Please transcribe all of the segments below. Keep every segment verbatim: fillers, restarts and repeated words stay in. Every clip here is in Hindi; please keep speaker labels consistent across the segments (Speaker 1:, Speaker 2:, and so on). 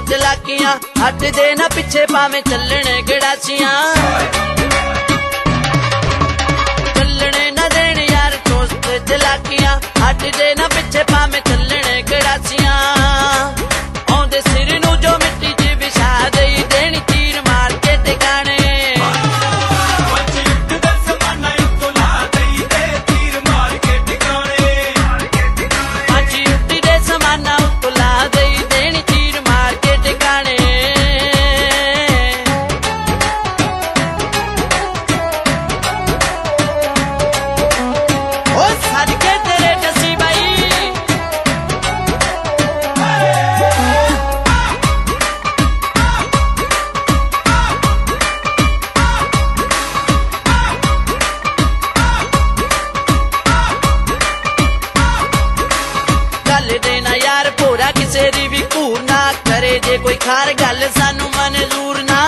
Speaker 1: चलाकियां हट दे ना पिछे पावे चलने गड़ासियां चलने ना देन यार दोस्त चलाकियां हट दे ना पिछे पावे चलने गड़ासियां आउंदे सिर नू जो मिट्टी च विछा दई देनी तीर मार के टिकाने भी घूर ना करे जे कोई खार गल सानू मंजूर ना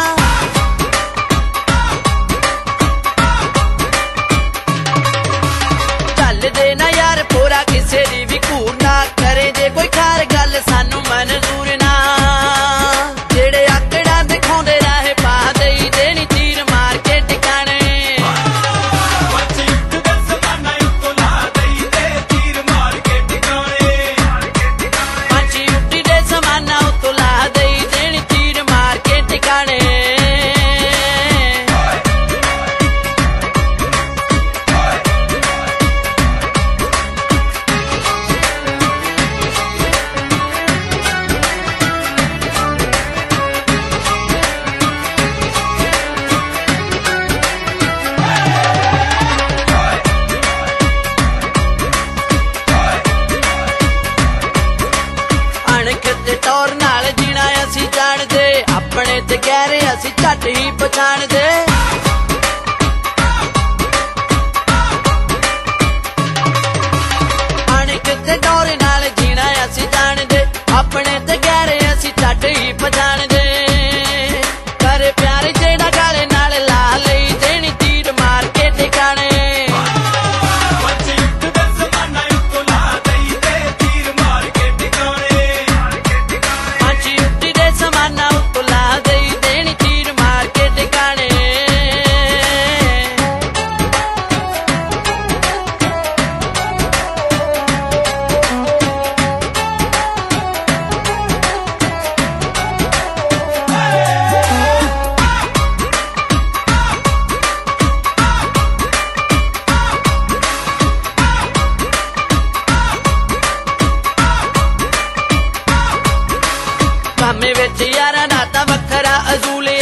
Speaker 1: चल दे ना यार पूरा किसे दी भी घूर ना करे जे कोई खार गल सानू मंजूर ना जेड़े आकड़ा दिखाउंदे राहे पा देई देनी तीर मार के टिकाने तौर नाल जीना असी जानदे अपने ते गहरे असी झट ही पछाणदे अणख ते तौर नाल जीना असी जानदे अपने ते गहरे असी झट ही पछाणदे कर प्यार जेड़ा गाले नाल ला लई देनी तीर मार के टिकाने कामे विच यारा नाता वखरा अजूले